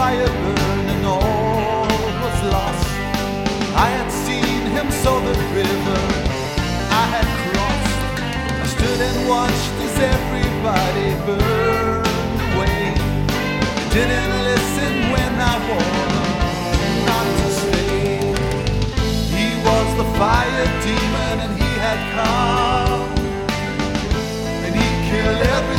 fire burn and all was lost. I had seen him sow the river I had crossed. I stood and watched as everybody burned away. Didn't listen when I warned him not to stay. He was the fire demon and he had come, and he killed every